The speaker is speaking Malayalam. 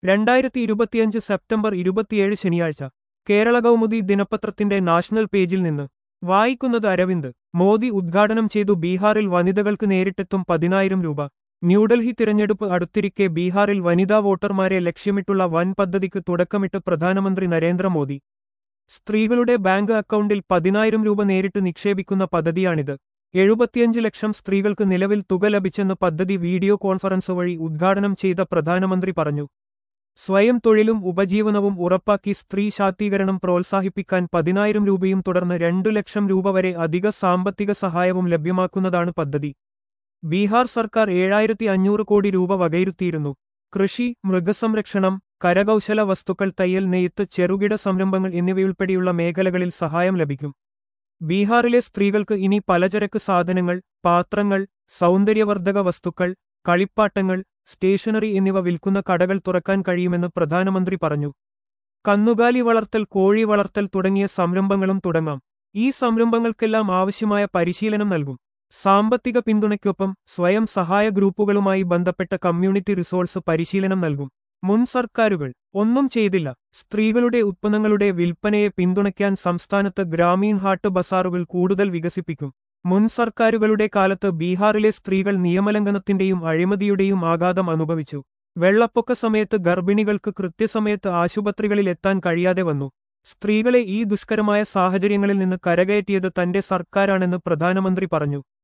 2025 സെപ്റ്റംബർ 27 ശനിയാഴ്ച കേരള കൗമുദി ദിനപത്രത്തിന്റെ നാഷണൽ പേജിൽ നിന്ന് വായിക്കുന്നത് അരവിന്ദ്. മോദി ഉദ്ഘാടനം ചെയ്തു ബീഹാറിൽ വനിതകൾക്ക് നേരിട്ടെത്തും 10,000 രൂപ. ന്യൂഡൽഹി തിരഞ്ഞെടുപ്പ് അടുത്തിരിക്കെ ബീഹാറിൽ വനിതാ വോട്ടർമാരെ ലക്ഷ്യമിട്ടുള്ള വൻ പദ്ധതിക്ക് തുടക്കമിട്ട് പ്രധാനമന്ത്രി നരേന്ദ്രമോദി. സ്ത്രീകളുടെ ബാങ്ക് അക്കൗണ്ടിൽ 10,000 രൂപ നേരിട്ട് നിക്ഷേപിക്കുന്ന പദ്ധതിയാണിത്. 75 ലക്ഷം സ്ത്രീകൾക്ക് നിലവിൽ തുക ലഭിച്ചെന്ന് പദ്ധതി വീഡിയോ കോൺഫറൻസ് വഴി ഉദ്ഘാടനം ചെയ്ത പ്രധാനമന്ത്രി പറഞ്ഞു. സ്വയം തൊഴിലും ഉപജീവനവും ഉറപ്പാക്കി സ്ത്രീ ശാക്തീകരണം പ്രോത്സാഹിപ്പിക്കാൻ 10,000 രൂപയും തുടർന്ന് 2 ലക്ഷം രൂപ വരെ അധിക സാമ്പത്തിക സഹായവും ലഭ്യമാക്കുന്നതാണ് പദ്ധതി. ബീഹാർ സർക്കാർ 7,500 കോടി രൂപ വകയിരുത്തിയിരുന്നു. കൃഷി, മൃഗസംരക്ഷണം, കരകൗശല വസ്തുക്കൾ, തയ്യൽ, നെയ്ത്ത്, ചെറുകിട സംരംഭങ്ങൾ എന്നിവയുൾപ്പെടെയുള്ള മേഖലകളിൽ സഹായം ലഭിക്കും. ബീഹാറിലെ സ്ത്രീകൾക്ക് ഇനി പലചരക്ക് സാധനങ്ങൾ, പാത്രങ്ങൾ, സൗന്ദര്യവർദ്ധക വസ്തുക്കൾ, കളിപ്പാട്ടങ്ങൾ, സ്റ്റേഷനറി എന്നിവ വിൽക്കുന്ന കടകൾ തുറക്കാൻ കഴിയുമെന്ന് പ്രധാനമന്ത്രി പറഞ്ഞു. കന്നുകാലി വളർത്തൽ, കോഴി വളർത്തൽ തുടങ്ങിയ സംരംഭങ്ങളും തുടങ്ങാം. ഈ സംരംഭങ്ങൾക്കെല്ലാം ആവശ്യമായ പരിശീലനം നൽകും. സാമ്പത്തിക പിന്തുണയ്ക്കൊപ്പം സ്വയം സഹായ ഗ്രൂപ്പുകളുമായി ബന്ധപ്പെട്ട കമ്മ്യൂണിറ്റി റിസോഴ്സ് പരിശീലനം നൽകും. മുൻ സർക്കാരുകൾ ഒന്നും ചെയ്തില്ല. സ്ത്രീകളുടെ ഉത്പന്നങ്ങളുടെ വിൽപ്പനയെ പിന്തുണയ്ക്കാൻ സംസ്ഥാനത്ത് ഗ്രാമീൺ ഹാട്ട് ബസാറുകൾ കൂടുതൽ വികസിപ്പിക്കും. മുൻ സർക്കാരുകളുടെ കാലത്ത് ബീഹാറിലെ സ്ത്രീകൾ നിയമലംഘനത്തിന്റെയും അഴിമതിയുടെയും ആഘാതം അനുഭവിച്ചു. വെള്ളപ്പൊക്ക സമയത്ത് ഗർഭിണികൾക്ക് കൃത്യസമയത്ത് ആശുപത്രികളിൽ എത്താൻ കഴിയാതെ വന്നു. സ്ത്രീകളെ ഈ ദുഷ്കരമായ സാഹചര്യങ്ങളിൽ നിന്ന് കരകയറ്റിയത് തന്റെ സർക്കാരാണെന്ന് പ്രധാനമന്ത്രി പറഞ്ഞു.